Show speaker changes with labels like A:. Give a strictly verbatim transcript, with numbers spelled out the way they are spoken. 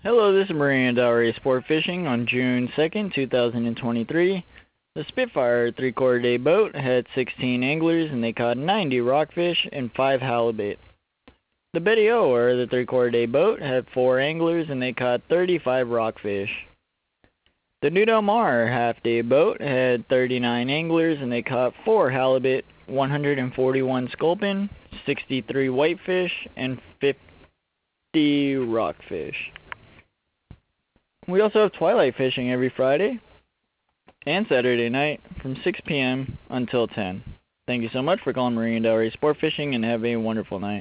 A: Hello, this is Marian Dowry Sport Fishing on June second, two thousand twenty-three. The Spitfire three-quarter day boat had sixteen anglers and they caught ninety rockfish and five halibut. The Betty O, or the three-quarter day boat, had four anglers and they caught thirty-five rockfish. The New Del Mar half-day boat had thirty-nine anglers and they caught four halibut, one hundred forty-one sculpin, sixty-three whitefish, and fifty rockfish. We also have twilight fishing every Friday and Saturday night from six p m until ten. Thank you so much for calling Marian Dowry Sport Fishing and have a wonderful night.